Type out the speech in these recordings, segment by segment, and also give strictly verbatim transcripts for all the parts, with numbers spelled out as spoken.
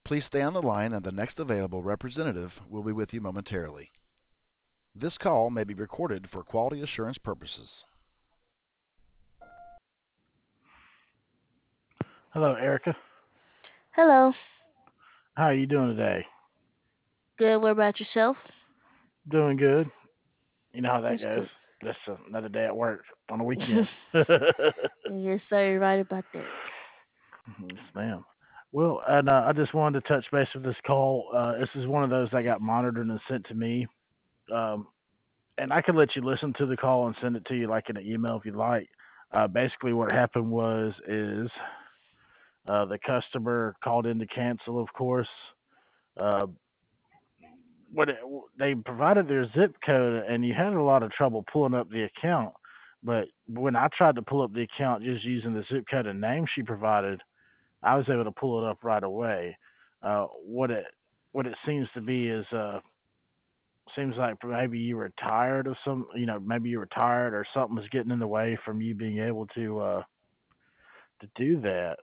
Please stay on the line and the next available representative will be with you momentarily. This call may be recorded for quality assurance purposes. Hello, Erica. Hello. How are you doing today? Good. What about yourself? Doing good. You know how that That's goes. good. Just another day at work on the weekend. Yes, Yes, sir. You're right about that. ma'am. Well, and uh, I just wanted to touch base with this call. Uh, this is one of those that got monitored and sent to me. Um, and I could let you listen to the call and send it to you like in an email if you'd like. Uh, basically, what happened was is uh, the customer called in to cancel, of course. Uh, what it, they provided their zip code, and you had a lot of trouble pulling up the account. But when I tried to pull up the account just using the zip code and name she provided, I was able to pull it up right away. Uh, what it what it seems to be is uh, seems like maybe you were tired of some, you know, maybe you were tired or something was getting in the way from you being able to uh, to do that.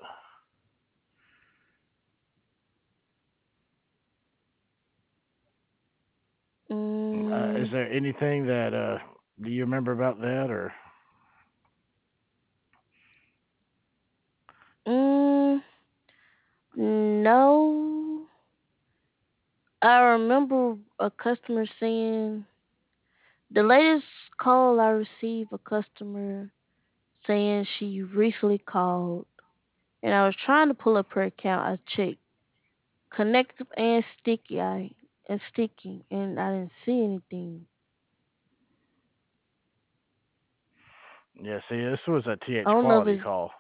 Uh, is Mm, there anything that uh, do you remember about that or? mm, no. I remember a customer saying the latest call I received a customer saying she recently called and I was trying to pull up her account. I checked connective and sticky I and sticky and I didn't see anything. Yeah, see, this was a T H I don't know if quality it's call.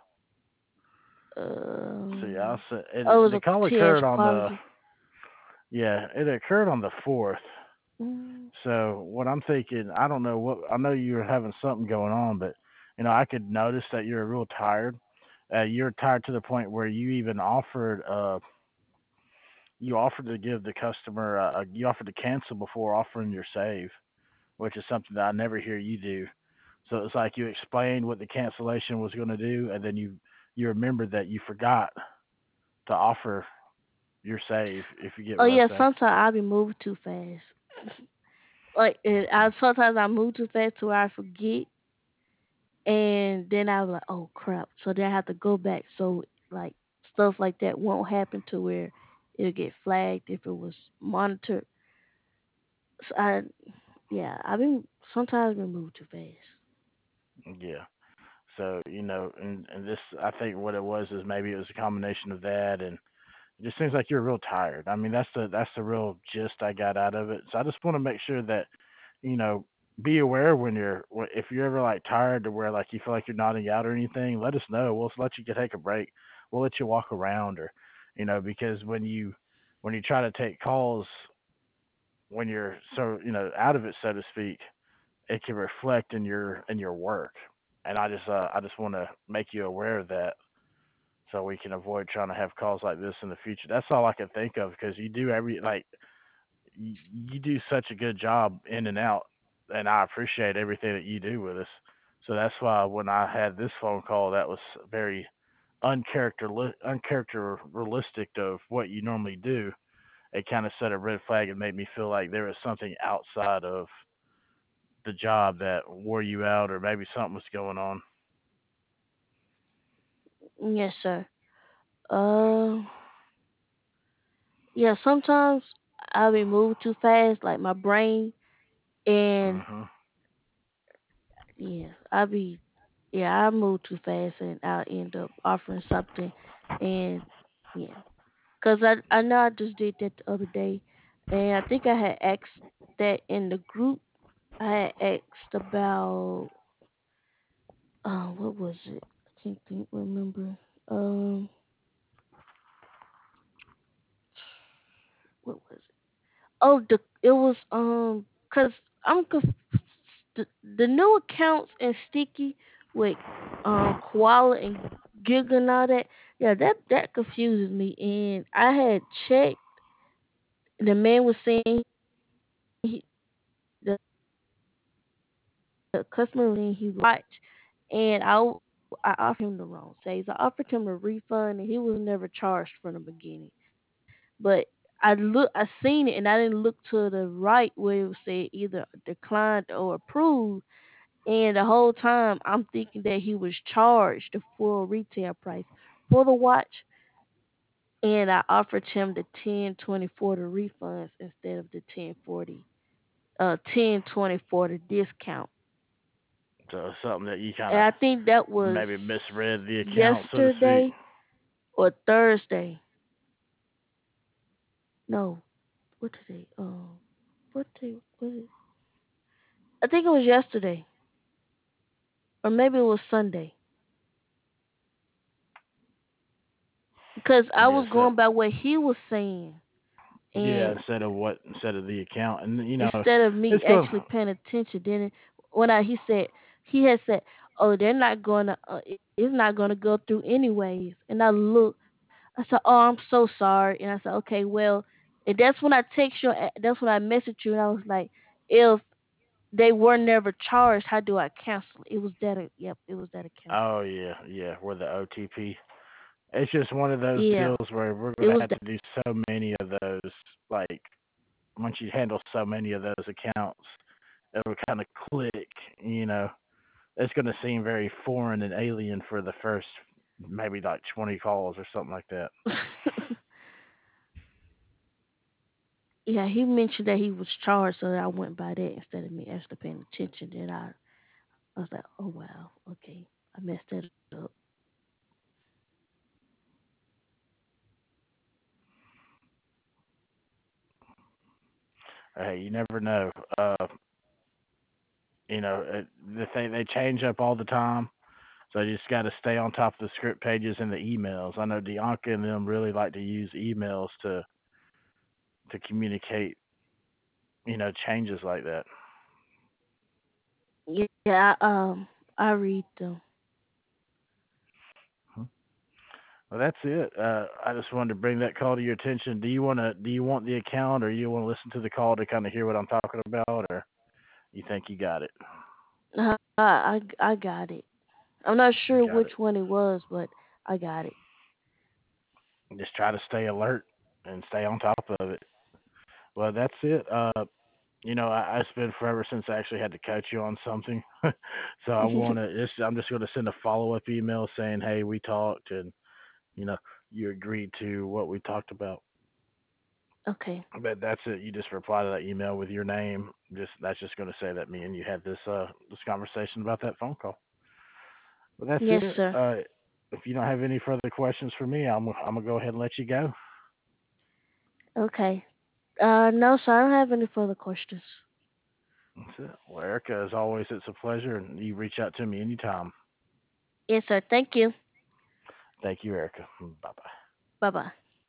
See, I um said oh it it, the was call a T H occurred on the quality. yeah, it occurred on the fourth. Mm, So what I'm thinking, I don't know what I know you were having something going on, but you know I could notice that you're real tired. Uh, you're tired to the point where you even offered uh you offered to give the customer uh, you offered to cancel before offering your save, which is something that I never hear you do. So it's like you explained what the cancellation was going to do, and then you you remembered that you forgot to offer your save. If you get oh what I'm yeah, saying. sometimes I be moving too fast. Like it, I sometimes I move too fast to where I forget, and then I was like, oh crap. So then I have to go back. So like stuff like that won't happen to where it'll get flagged if it was monitored. So I yeah, I've been sometimes been moved too fast. Yeah. So you know, and and this I think what it was is maybe it was a combination of that, and it just seems like you're real tired. I mean, that's the that's the real gist I got out of it. So I just want to make sure that you know be aware when you're wh- if you're ever like tired to where like you feel like you're nodding out or anything. Let us know. We'll let you get take a break. We'll let you walk around or you know because when you when you try to take calls when you're so you know out of it so to speak, it can reflect in your in your work. And I just uh, I just want to make you aware of that so we can avoid trying to have calls like this in the future. That's all I can think of because you do every like you, you do such a good job in and out, and I appreciate everything that you do with us. So that's why when I had this phone call, that was very uncharacter uncharacteristic of what you normally do. It kind of set a red flag and made me feel like there was something outside of the job that wore you out, or maybe something was going on. Yes, sir. Uh yeah, sometimes I'll be moved too fast, like my brain and Hmm. yeah, I'll be yeah, I move too fast and I'll end up offering something and yeah. Cause I I know I just did that the other day, and I think I had asked that in the group. I had asked about uh what was it? I can't think remember. Um, what was it? Oh, the it was um cause I'm conf- the the new accounts and sticky with um koala and giga and all that. Yeah, that that confuses me. And I had checked. The man was saying he, the the customer when he watched, and I w- I offered him the wrong saves. I offered him a refund, and he was never charged from the beginning. but I look, I seen it, and I didn't look to the right where it said either declined or approved. And the whole time, I'm thinking that he was charged the full retail price for the watch, and I offered him the ten twenty for the refunds instead of the ten forty, uh, ten twenty for the discount. So something that you kind And of I think that was maybe misread the account, so to speak. yesterday or Thursday. No, what today? Um, what day was it? I think it was yesterday, or maybe it was Sunday, because I Yeah. was So going by what he was saying, yeah, and instead of what instead of the account, and you know, instead of me it's going. actually paying attention, then when I he said he had said, "Oh, they're not gonna, uh, it's not gonna go through anyways," and I looked, I said, "Oh, I'm so sorry," and I said, "Okay, well," and that's when I text you, uh, that's when I messaged you, and I was like, "If they were never charged, how do I cancel?" It was that, a- yep, it was that account. Oh yeah, yeah. We're the O T P. It's just one of those Yeah, deals where we're it going to was have to do so many of those. Like once you handle so many of those accounts, it'll kind of click. You know, it's going to seem very foreign and alien for the first maybe like twenty calls or something like that. that. Yeah, he mentioned that he was charged, so I went by that instead of me actually paying attention. Then I, I was like, oh wow, okay, I messed that up. Hey, you never know. Uh, you know, it, the thing they change up all the time. So you just got to stay on top of the script pages and the emails. I know Dianca and them really like to use emails to to communicate, you know, changes like that. Yeah, I, um, I read them. Hmm. Well, that's it. Uh, I just wanted to bring that call to your attention. Do you want to do you want the account, or you want to listen to the call to kind of hear what I'm talking about, or you think you got it? I, I, I got it. I'm not You sure got which it. one it was, but I got it. Just try to stay alert and stay on top of it. Well, that's it. Uh, you know, I, it's been forever since I actually had to coach you on something. So I want to. Just, I'm just going to send a follow up email saying, "Hey, we talked, and you know, you agreed to what we talked about." Okay. But that's it. You just reply to that email with your name. Just that's just going to say that me and you had this uh this conversation about that phone call. But that's Yes, it. sir. Uh, if you don't have any further questions for me, I'm I'm gonna go ahead and let you go. Okay. Uh, no, sir. I don't have any further questions. That's it. Well, Erica, as always, it's a pleasure, and you reach out to me anytime. Yes, sir. Thank you. Thank you, Erica. Bye bye. Bye bye.